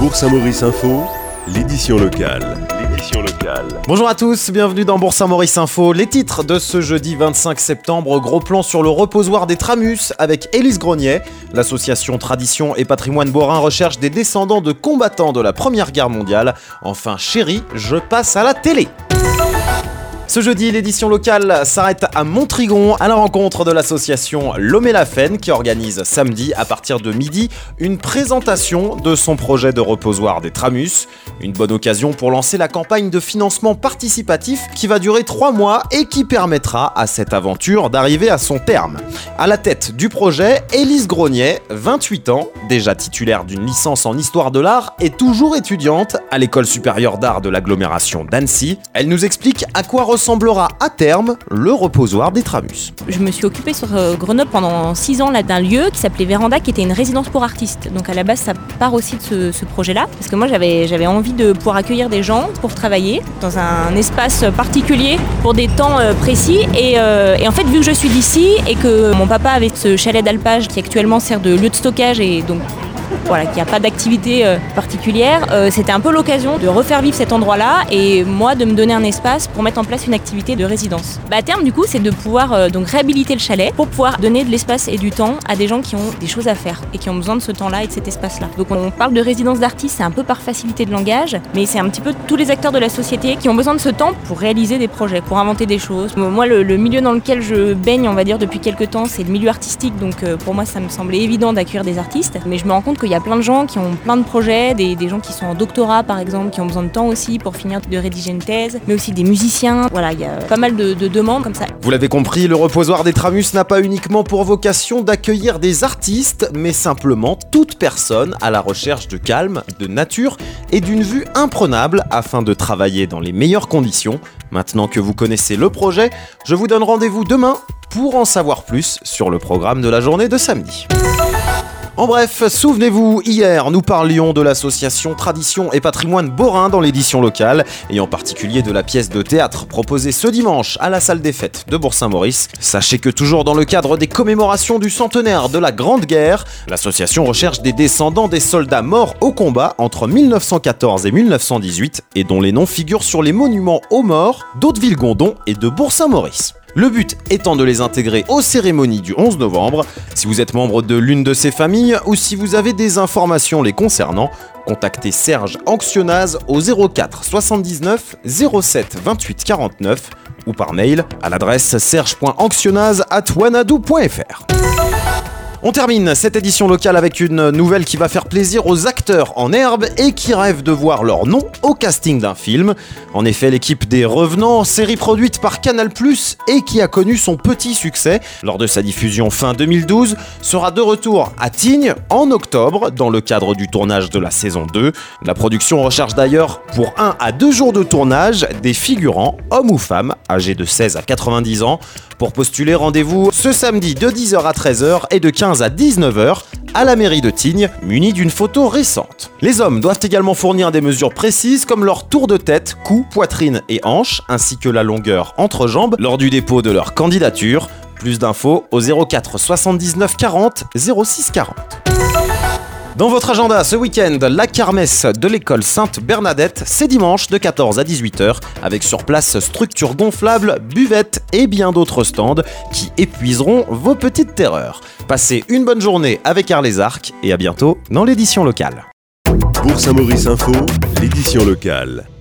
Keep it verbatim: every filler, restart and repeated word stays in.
Bourg Saint-Maurice Info, l'édition locale. L'édition locale. Bonjour à tous, bienvenue dans Bourg Saint-Maurice Info. Les titres de ce jeudi vingt-cinq septembre, gros plan sur le reposoir des Tramus avec Élise Grogniet. L'association Tradition et Patrimoine Borin recherche des descendants de combattants de la Première Guerre mondiale. Enfin, chérie, je passe à la télé. Ce jeudi, l'édition locale s'arrête à Montrigon à la rencontre de l'association Lomé-la-Fenne qui organise samedi à partir de midi une présentation de son projet de reposoir des Tramus. Une bonne occasion pour lancer la campagne de financement participatif qui va durer trois mois et qui permettra à cette aventure d'arriver à son terme. À la tête du projet, Élise Grogniet, vingt-huit ans, déjà titulaire d'une licence en histoire de l'art et toujours étudiante à l'école supérieure d'art de l'agglomération d'Annecy. Elle nous explique à quoi ressemblera à terme le reposoir des Tramus. Je me suis occupée sur Grenoble pendant six ans là, d'un lieu qui s'appelait Véranda, qui était une résidence pour artistes. Donc à la base, ça part aussi de ce, ce projet-là, parce que moi j'avais, j'avais envie de pouvoir accueillir des gens pour travailler dans un espace particulier pour des temps précis. Et, euh, et en fait, vu que je suis d'ici et que mon papa avait ce chalet d'alpage qui actuellement sert de lieu de stockage et donc voilà, qu'il n'y a pas d'activité euh, particulière, euh, c'était un peu l'occasion de refaire vivre cet endroit-là et moi de me donner un espace pour mettre en place une activité de résidence. Bah, à terme, du coup, c'est de pouvoir euh, donc réhabiliter le chalet pour pouvoir donner de l'espace et du temps à des gens qui ont des choses à faire et qui ont besoin de ce temps-là et de cet espace-là. Donc on parle de résidence d'artistes, c'est un peu par facilité de langage, mais c'est un petit peu tous les acteurs de la société qui ont besoin de ce temps pour réaliser des projets, pour inventer des choses. Moi, le, le milieu dans lequel je baigne, on va dire, depuis quelques temps, c'est le milieu artistique, donc euh, pour moi, ça me semblait évident d'accueillir des artistes, mais je me rends compte qu'il y a plein de gens qui ont plein de projets, des, des gens qui sont en doctorat par exemple, qui ont besoin de temps aussi pour finir de rédiger une thèse, mais aussi des musiciens. Voilà, il y a pas mal de, de demandes comme ça. Vous l'avez compris, le reposoir des Tramus n'a pas uniquement pour vocation d'accueillir des artistes, mais simplement toute personne à la recherche de calme, de nature et d'une vue imprenable afin de travailler dans les meilleures conditions. Maintenant que vous connaissez le projet, je vous donne rendez-vous demain pour en savoir plus sur le programme de la journée de samedi. En bref, souvenez-vous, hier, nous parlions de l'association Tradition et Patrimoine Borin dans l'édition locale, et en particulier de la pièce de théâtre proposée ce dimanche à la salle des fêtes de Bourg-Saint-Maurice. Sachez que toujours dans le cadre des commémorations du centenaire de la Grande Guerre, l'association recherche des descendants des soldats morts au combat entre mille neuf cent quatorze et mille neuf cent dix-huit, et dont les noms figurent sur les monuments aux morts d'Hauteville-Gondon et de Bourg-Saint-Maurice. Le but étant de les intégrer aux cérémonies du onze novembre. Si vous êtes membre de l'une de ces familles ou si vous avez des informations les concernant, contactez Serge Anxionaz au zéro quatre soixante-dix-neuf zéro sept vingt-huit quarante-neuf ou par mail à l'adresse serge point anxionaz arobase wanadoo point f r. On termine cette édition locale avec une nouvelle qui va faire plaisir aux acteurs en herbe et qui rêvent de voir leur nom au casting d'un film. En effet, l'équipe des Revenants, série produite par Canal plus, et qui a connu son petit succès lors de sa diffusion fin deux mille douze, sera de retour à Tignes en octobre dans le cadre du tournage de la saison deux. La production recherche d'ailleurs pour un à deux jours de tournage des figurants, hommes ou femmes, âgés de seize à quatre-vingt-dix ans. Pour postuler, rendez-vous ce samedi de dix heures à treize heures et de quinze à dix-neuf heures à la mairie de Tignes, munis d'une photo récente. Les hommes doivent également fournir des mesures précises comme leur tour de tête, cou, poitrine et hanche, ainsi que la longueur entre jambes lors du dépôt de leur candidature. Plus d'infos au zéro quatre soixante-dix-neuf quarante zéro six quarante. Dans votre agenda, ce week-end, la kermesse de l'école Sainte-Bernadette, c'est dimanche de quatorze à dix-huit heures, avec sur place structures gonflables, buvettes et bien d'autres stands qui épuiseront vos petites terreurs. Passez une bonne journée avec Arles les Arcs et à bientôt dans l'édition locale. Bourg Saint-Maurice Info, l'édition locale.